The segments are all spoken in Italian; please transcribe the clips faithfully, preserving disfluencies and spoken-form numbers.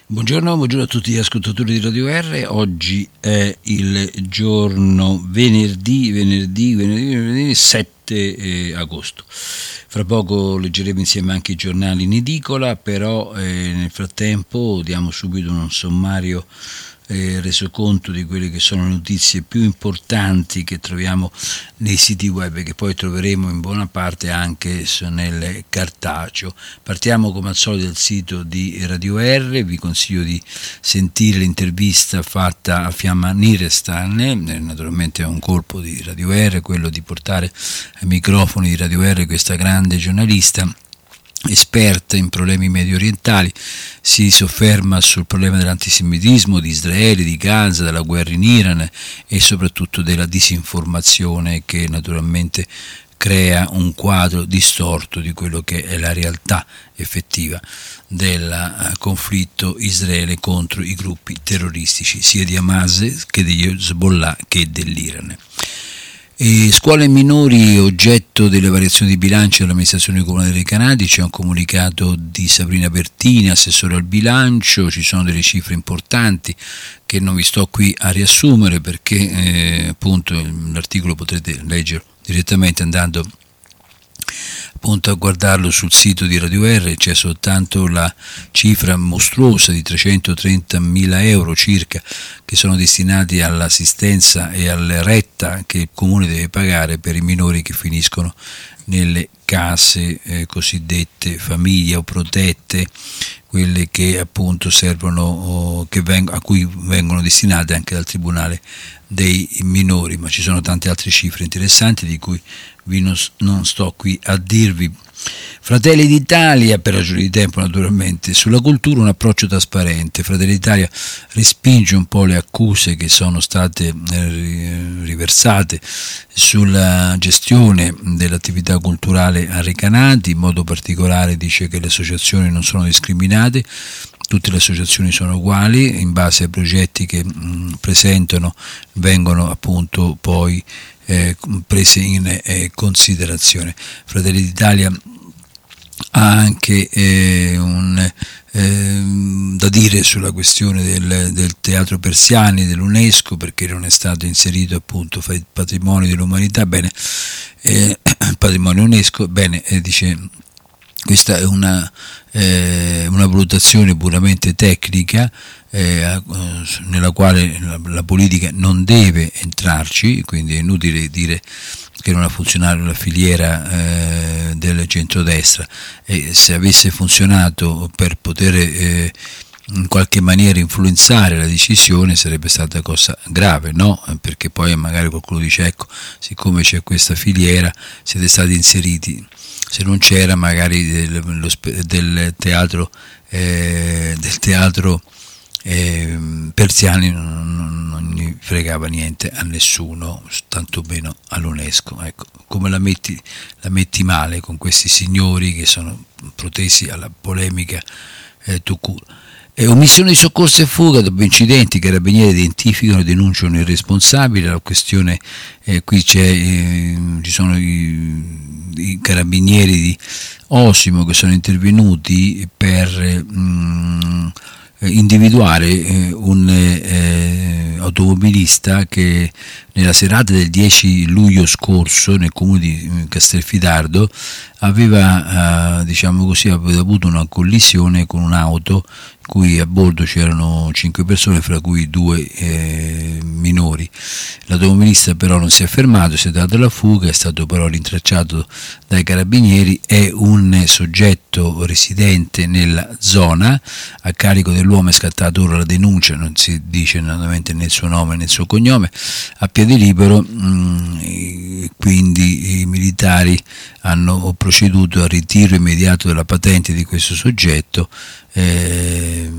Buongiorno, buongiorno a tutti gli ascoltatori di Radio R. Oggi è il giorno venerdì, venerdì, venerdì, venerdì sette agosto. Fra poco leggeremo insieme anche i giornali in edicola, però eh, nel frattempo diamo subito un sommario eh, resoconto di quelle che sono le notizie più importanti che troviamo nei siti web, che poi troveremo in buona parte anche nel cartaceo. Partiamo come al solito dal sito di Radio R. Vi consiglio di sentire l'intervista fatta a Fiamma Nirestan, naturalmente è un colpo di Radio R quello di portare ai microfoni di Radio R questa grande giornalista esperta in problemi medio orientali. Si sofferma sul problema dell'antisemitismo di Israele, di Gaza, della guerra in Iran e soprattutto della disinformazione che naturalmente crea un quadro distorto di quello che è la realtà effettiva del conflitto Israele contro i gruppi terroristici sia di Hamas che degli Hezbollah che dell'Iran. E scuole minori oggetto delle variazioni di bilancio dell'amministrazione comunale dei Recanati. C'è un comunicato di Sabrina Bertini, assessore al bilancio. Ci sono delle cifre importanti che non vi sto qui a riassumere perché eh, appunto l'articolo potrete leggere direttamente andando appunto a guardarlo sul sito di Radio R. C'è soltanto la cifra mostruosa di trecentotrentamila euro circa che sono destinati all'assistenza e alla retta che il comune deve pagare per i minori che finiscono nelle case eh, cosiddette famiglie o protette, quelle che appunto servono o che veng- a cui vengono destinate anche dal Tribunale dei minori, ma ci sono tante altre cifre interessanti di cui vi non, non sto qui a dirvi. Fratelli d'Italia, per ragioni di tempo naturalmente, sulla cultura un approccio trasparente. Fratelli d'Italia respinge un po' le accuse che sono state eh, riversate sulla gestione dell'attività culturale a Recanati, in modo particolare dice che le associazioni non sono discriminate, tutte le associazioni sono uguali, in base ai progetti che mh, presentano vengono appunto poi eh, prese in eh, considerazione. Fratelli d'Italia ha anche eh, un, eh, da dire sulla questione del, del teatro Persiani dell'UNESCO, perché non è stato inserito appunto fra i patrimoni dell'umanità. Bene, eh, patrimonio UNESCO, bene, eh, dice questa è una, eh, una valutazione puramente tecnica eh, nella quale la, la politica non deve entrarci, quindi è inutile dire che non ha funzionato la filiera eh, del centrodestra, e se avesse funzionato per poter eh, in qualche maniera influenzare la decisione sarebbe stata cosa grave, no? Perché poi magari qualcuno dice ecco, siccome c'è questa filiera siete stati inseriti, se non c'era magari del, lo, del teatro eh, del teatro eh, Persiani non, non, non gli fregava niente a nessuno, tanto meno all'UNESCO. Ecco, come la metti, la metti male con questi signori che sono protesi alla polemica eh, tout court. E omissione di soccorso e fuga dopo incidenti, i carabinieri identificano e denunciano il responsabile. La questione eh, qui c'è, eh, ci sono i, i carabinieri di Osimo che sono intervenuti per mh, individuare eh, un eh, automobilista che nella serata del dieci luglio scorso nel comune di Castelfidardo aveva eh, diciamo così aveva avuto una collisione con un'auto in cui a bordo c'erano cinque persone, fra cui due eh, minori. L'automobilista però non si è fermato, si è dato alla fuga, è stato però rintracciato dai carabinieri. È un soggetto residente nella zona, a carico dell'uomo è scattata ora la denuncia, non si dice naturalmente né il suo nome né il suo cognome, a piede libero, mh, quindi i militari hanno proceduto al ritiro immediato della patente di questo soggetto eh,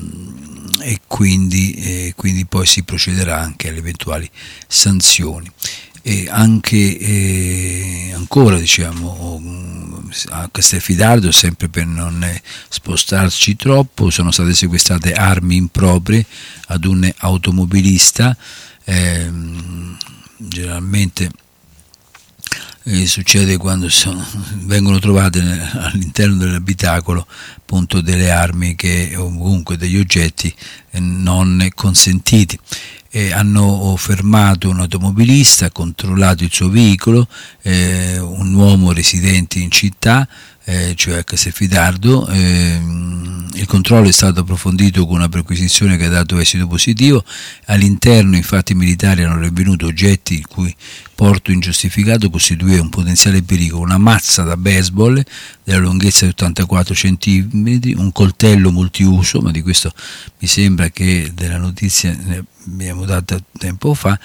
e quindi, eh, quindi poi si procederà anche alle eventuali sanzioni. E anche eh, ancora diciamo a Castelfidardo, sempre per non spostarci troppo, sono state sequestrate armi improprie ad un automobilista, eh, generalmente eh, succede quando sono, vengono trovate all'interno dell'abitacolo appunto delle armi che, o comunque degli oggetti eh, non consentiti. Eh, hanno fermato un automobilista, controllato il suo veicolo, eh, un uomo residente in città, eh, cioè a Castelfidardo. Eh, il controllo è stato approfondito con una perquisizione che ha dato esito positivo. All'interno infatti i militari hanno rinvenuto oggetti il cui porto ingiustificato costituiva un potenziale pericolo: una mazza da baseball della lunghezza di ottantaquattro centimetri, un coltello multiuso, ma di questo mi sembra che della notizia ne abbiamo data tempo fa,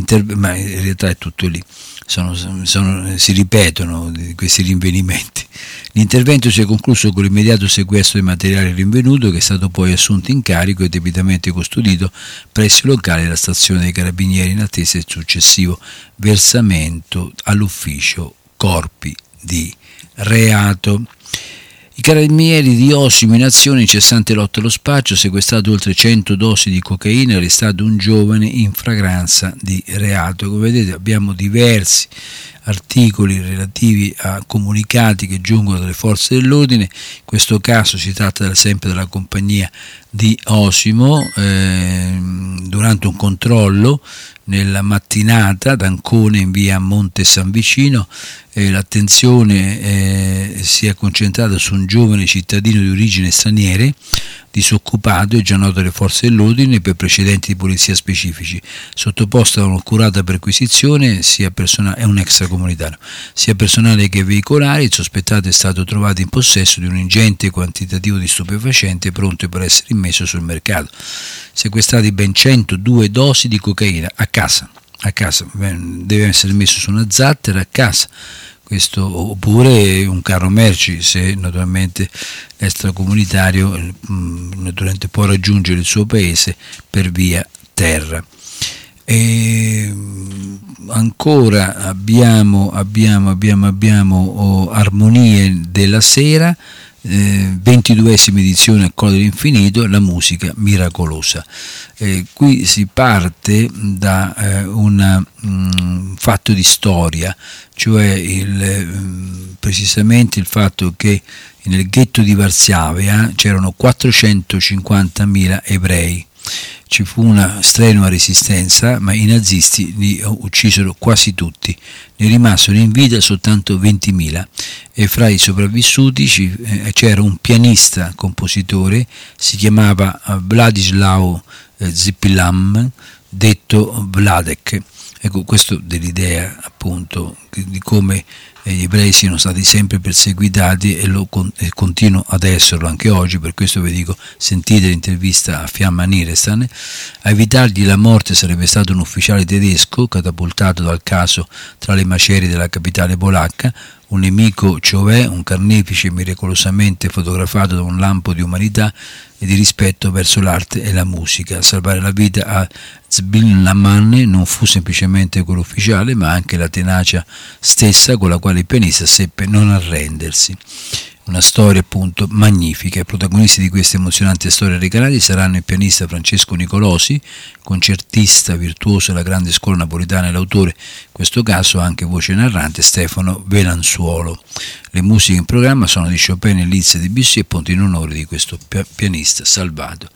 ma in realtà è tutto lì, sono, sono, si ripetono questi rinvenimenti. L'intervento si è concluso con l'immediato sequestro di materiale rinvenuto, che è stato poi assunto in carico e debitamente custodito presso i locali della stazione dei carabinieri in attesa del successivo versamento all'ufficio corpi di reato. I carabinieri di Osimo in azione, incessante lotta allo spaccio, sequestrato oltre cento dosi di cocaina, arrestato un giovane in fragranza di reato. Come vedete abbiamo diversi articoli relativi a comunicati che giungono dalle forze dell'ordine. In questo caso si tratta sempre della compagnia di Osimo. Eh, durante un controllo nella mattinata ad Ancona in via Monte San Vicino, eh, l'attenzione eh, si è concentrata su un giovane cittadino di origine straniere, disoccupato e già noto alle forze dell'ordine per precedenti di polizia specifici, sottoposto a un'accurata perquisizione, sia personale, è un extracomunitario, sia personale che veicolare. Il sospettato è stato trovato in possesso di un ingente quantitativo di stupefacente pronto per essere immesso sul mercato. Sequestrati ben centodue dosi di cocaina a casa, a casa, deve essere messo su una zattera a casa, questo, oppure un carro merci, se naturalmente l'extracomunitario naturalmente può raggiungere il suo paese per via terra. E ancora abbiamo abbiamo abbiamo abbiamo oh, Armonie della Sera, eh, ventiduesima edizione a Colle dell'Infinito, la musica miracolosa. Eh, qui si parte da eh, un um, fatto di storia, cioè il, um, precisamente il fatto che nel ghetto di Varsavia c'erano quattrocentocinquantamila ebrei. Ci fu una strenua resistenza, ma i nazisti li uccisero quasi tutti, ne rimasero in vita soltanto ventimila, e fra i sopravvissuti c'era un pianista compositore, si chiamava Vladislav Zipilam, detto Vladek. Ecco, questo dell'idea appunto di come gli ebrei siano stati sempre perseguitati, e lo con, e continuo ad esserlo anche oggi. Per questo vi dico, sentite l'intervista a Fiamma Nirestan. A evitargli la morte sarebbe stato un ufficiale tedesco catapultato dal caso tra le macerie della capitale polacca, un nemico cioè, un carnefice miracolosamente fotografato da un lampo di umanità e di rispetto verso l'arte e la musica. A salvare la vita a Zbilnaman non fu semplicemente quello ufficiale, ma anche la tenacia stessa con la quale il pianista seppe non arrendersi. Una storia appunto magnifica. I protagonisti di questa emozionante storia dei Canali saranno il pianista Francesco Nicolosi, concertista virtuoso della grande scuola napolitana, e l'autore, in questo caso anche voce narrante, Stefano Velanzuolo. Le musiche in programma sono di Chopin e Liszt e Debussy, appunto in onore di questo pianista salvato,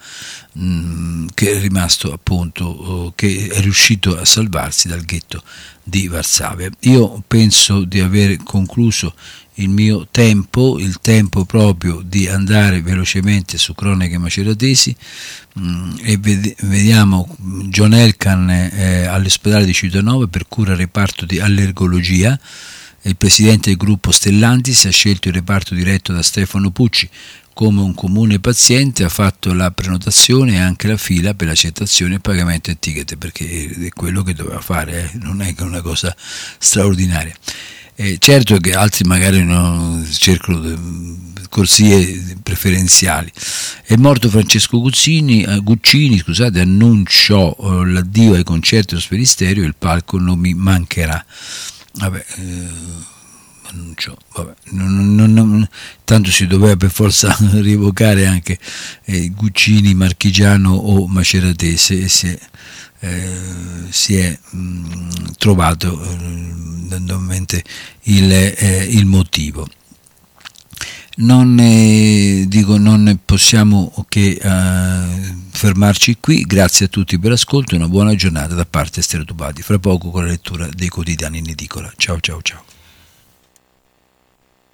mh, che è rimasto appunto, che è riuscito a salvarsi dal ghetto di Varsavia. Io penso di aver concluso il mio tempo, il tempo proprio di andare velocemente su Cronache Maceratesi, mh, e ved- vediamo John Elkann eh, all'ospedale di Civitanova per cura il reparto di allergologia. Il presidente del gruppo Stellantis ha scelto il reparto diretto da Stefano Pucci. Come un comune paziente ha fatto la prenotazione e anche la fila per l'accettazione e pagamento del ticket, perché è quello che doveva fare, eh? Non è che una cosa straordinaria. Eh, certo che altri magari non cercano corsie preferenziali. È morto Francesco Guccini, Guccini scusate, annunciò eh, l'addio ai concerti dello Sferisterio, il palco non mi mancherà. Vabbè, eh, annuncio, vabbè, non, non, non, tanto si doveva per forza rievocare anche eh, Guccini, Marchigiano o Maceratese, e si è, eh, si è mh, trovato eh, il, eh, il motivo. Non, eh, dico, non possiamo che eh, fermarci qui. Grazie a tutti per l'ascolto e una buona giornata da parte Stereotubati. Fra poco con la lettura dei quotidiani in edicola. Ciao ciao ciao.